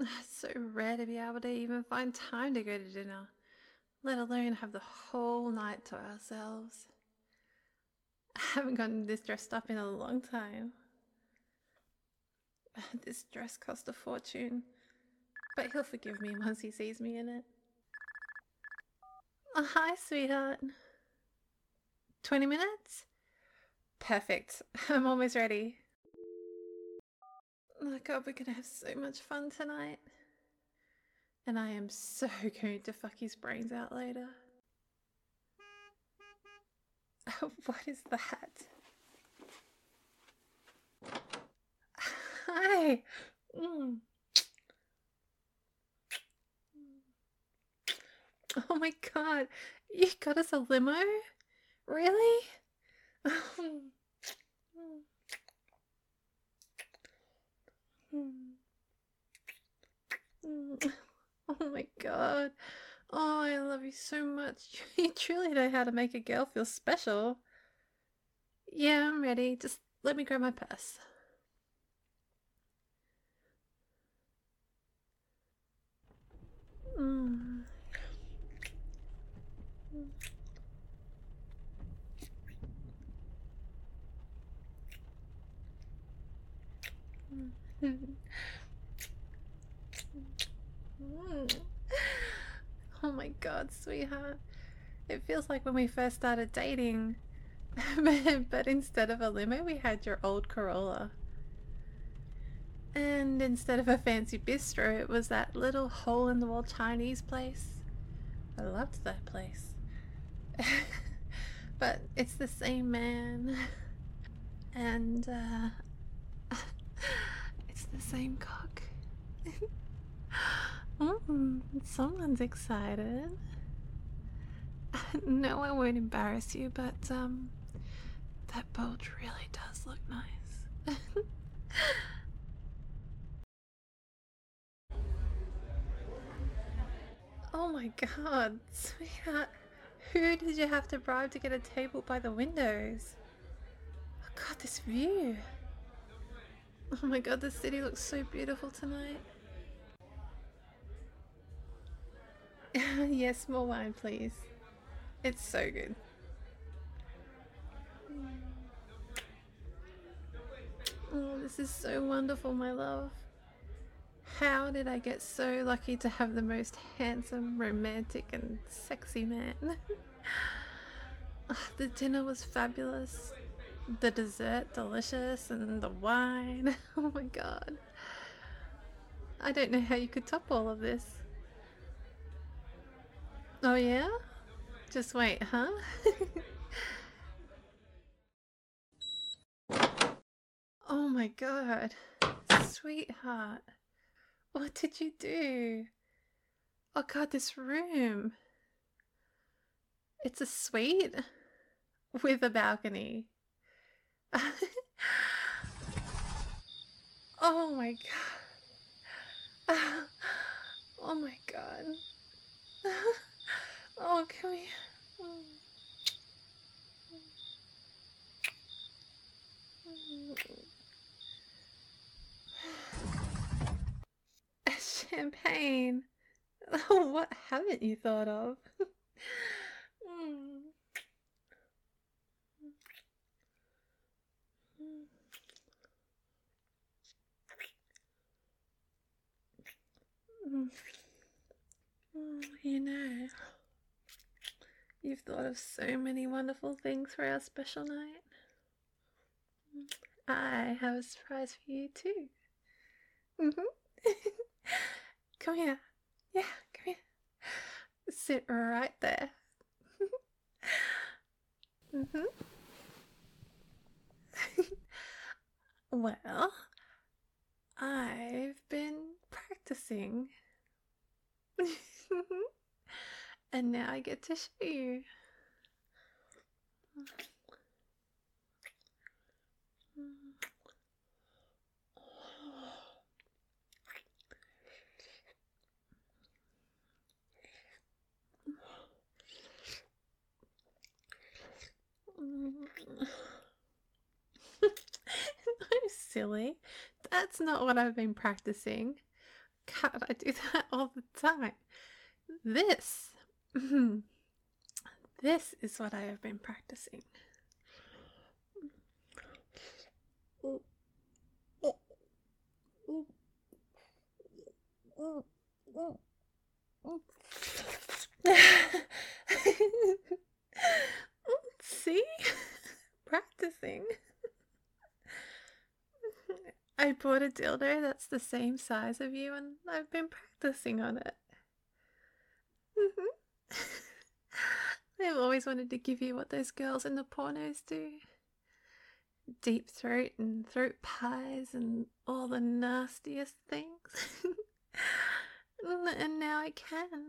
It's so rare to be able to even find time to go to dinner, let alone have the whole night to ourselves. I haven't gotten this dressed up in a long time. This dress cost a fortune, but he'll forgive me once he sees me in it. Oh, hi, sweetheart. 20 minutes? Perfect. I'm almost ready. Oh god, we're gonna have so much fun tonight. And I am so going to fuck his brains out later. What is that? Hi! Mm. Oh my god, you got us a limo? Really? Oh my god. Oh, I love you so much. You truly know how to make a girl feel special. Yeah, I'm ready. Just let me grab my purse. Mm. Oh my god, sweetheart. It feels like when we first started dating. But instead of a limo, we had your old Corolla. And instead of a fancy bistro, it was that little hole in the wall Chinese place. I loved that place. But it's the same man. And, it's the same cock. Someone's excited. No, I won't embarrass you, but, that bulge really does look nice. Oh my god, sweetheart. Who did you have to bribe to get a table by the windows? Oh god, this view. Oh my god, the city looks so beautiful tonight. Yes, more wine, please. It's so good. Oh, this is so wonderful, my love. How did I get so lucky to have the most handsome, romantic, and sexy man? The dinner was fabulous. The dessert delicious, and the wine. Oh my god. I don't know how you could top all of this. Oh yeah? Just wait, huh? Oh my god. Sweetheart. What did you do? Oh god, this room. It's a suite with a balcony. Oh my god. Oh my god. Oh, can we? Champagne. Oh, what haven't you thought of? You know, you've thought of so many wonderful things for our special night. I have a surprise for you too. Come here. Yeah, come here. Sit right there. Well, I've been practicing. And now I get to show you. I'm silly. That's not what I've been practicing. God, I do that all the time. This, this is what I have been practicing. See? Practicing. I bought a dildo that's the same size of you and I've been practicing on it. I've always wanted to give you what those girls in the pornos do. Deep throat and throat pies and all the nastiest things. And now I can.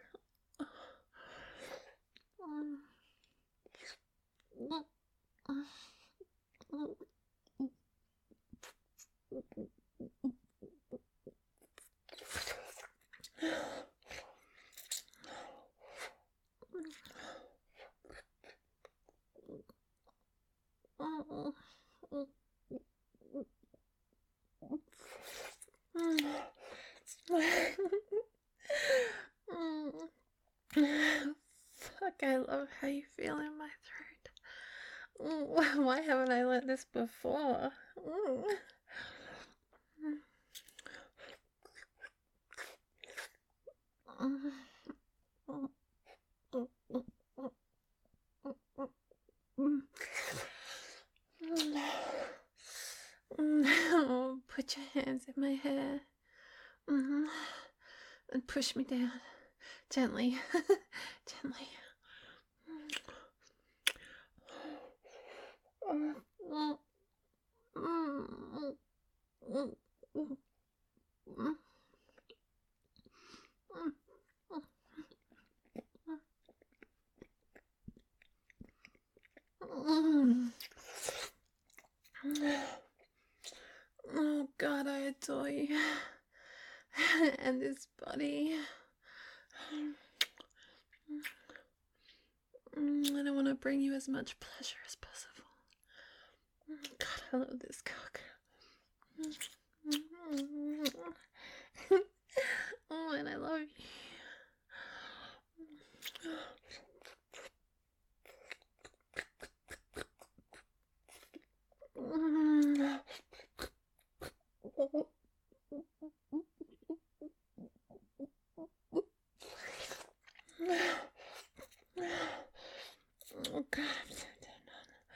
Fuck, I love how you feel in my throat. Why haven't I learned this before? Put your hands in my hair. And push me down. Gently. Gently. Oh God, I adore you. And this body. And I want to bring you as much pleasure as possible. God, I love this cock. Oh, and I love you. Oh God, I'm so turned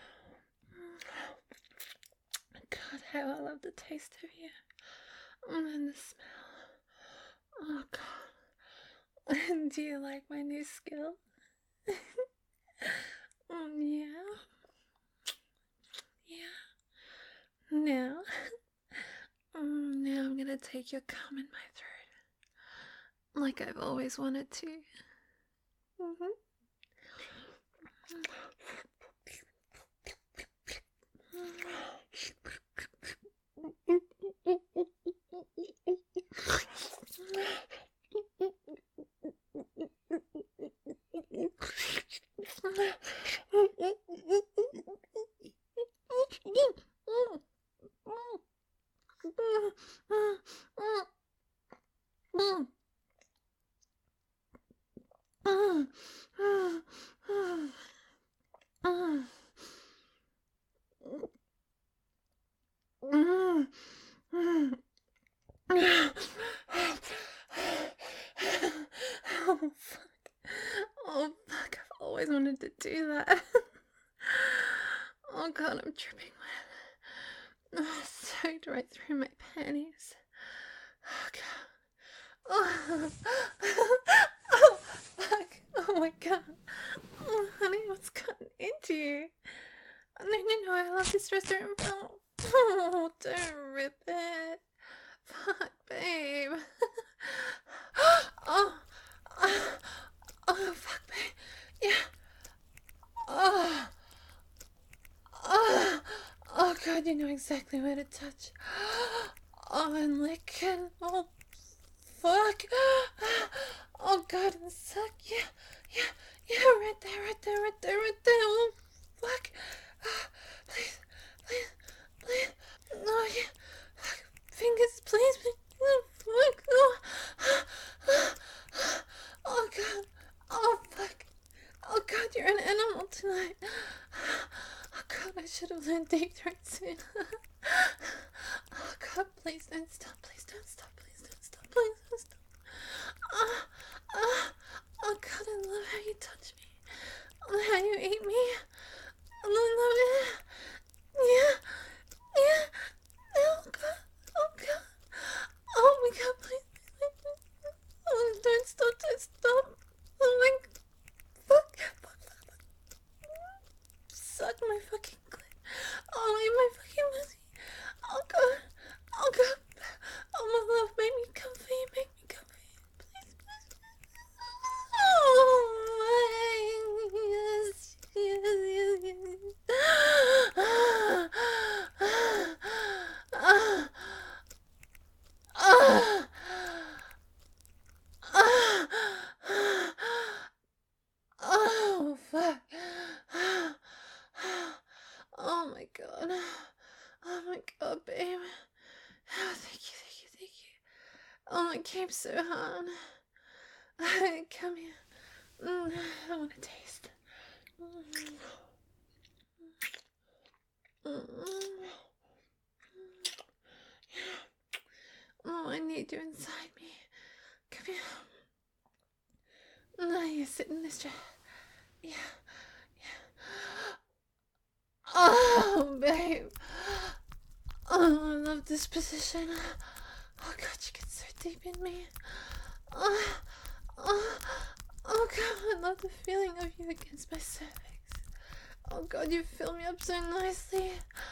on. God, how I love the taste of you. And the smell. Oh God. And do you like my new skill? Yeah. Yeah. Now. Now I'm gonna take your cum in my throat. Like I've always wanted to. Oh fuck. Oh fuck, I've always wanted to do that. Oh God, I'm dripping wet. Oh, soaked right through my panties. Oh God. Oh, oh fuck. Oh my God. Oh honey, what's gotten into you? No, I love this restaurant. Oh, don't rip it. Fuck, babe. Oh, oh, fuck, babe. Yeah. Oh, God, you know exactly where to touch. Oh, and lick it. Oh, fuck. Oh, God, and suck. Yeah, right there. Oh, fuck. Please. No, yeah. Fingers, please. Oh, fuck. Oh. please don't stop, please don't stop, please don't stop, please don't stop. Oh God, I love how you touch me. I love how you eat me. I love it. Yeah, yeah. Oh God, oh God. Oh my God, please, please, please. Oh, don't stop, don't stop. Oh my God. Fuck, fuck, fuck, fuck. Suck my fucking clit. Oh, eat my fucking pussy. Oh God, oh God. Oh my love, make me come for you, make me come for you. Please, please, please. Oh, yes, yes, yes, yes. Oh, fuck. Oh my God. Oh my God, babe. Oh, thank you, thank you, thank you. Oh, my cape's so hard. Come here. I want to taste. Oh, I need you inside me. Come here. No, you sit in this chair. Yeah, yeah. Oh, babe. Oh, I love this position. Oh God, you get so deep in me. Oh, oh, oh God, I love the feeling of you against my cervix. Oh God, you fill me up so nicely.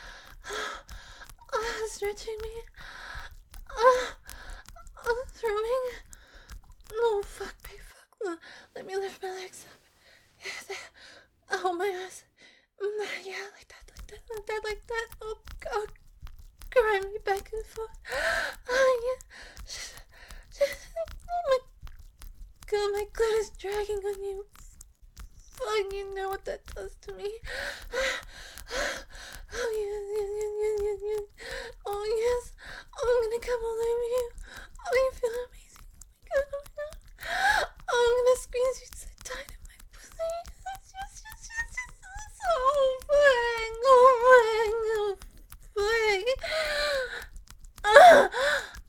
Oh, stretching me. Oh, oh, throwing. No, fuck, babe, fuck. No, let me lift my legs up. Yeah, there. Oh, my ass. Yeah, like that, like that, like that, like that. Oh God, grind me back and forth. Oh, yeah. Oh my God, my clit is dragging on you. Fuck, you know what that does to me. Oh, yes, yes, yes, yes, yes, yes. Oh, yes. Oh, I'm gonna come all over you. Oh, you feel amazing. Oh my God, oh my God. Oh, I'm gonna squeeze you so tight in my pussy. Yes, yes, yes, yes, yes, yes. Oh, fuck. Oh, fuck. Oh, fuck.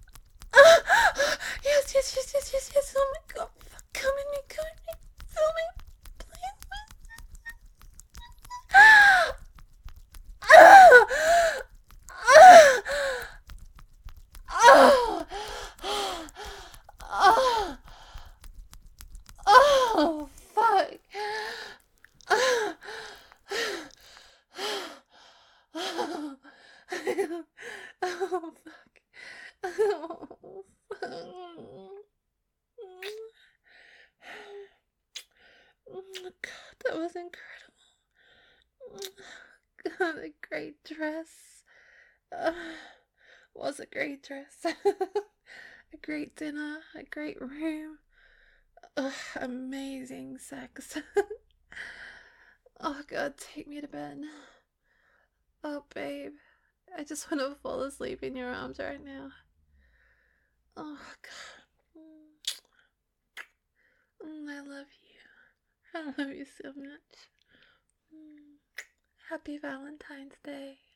Yes, yes, yes, yes, yes, yes. Oh my God. Fuck. Come in me, come in me. Feel me. Please, oh, oh, oh, fuck. Oh, oh, fuck. Oh, fuck. God, that was incredible. God, a great dress. Was a great dress. A great dinner, a great room. Amazing sex. Oh God, take me to bed. Oh babe, I just want to fall asleep in your arms right now. Oh God. I love you. I love you so much. Happy Valentine's Day.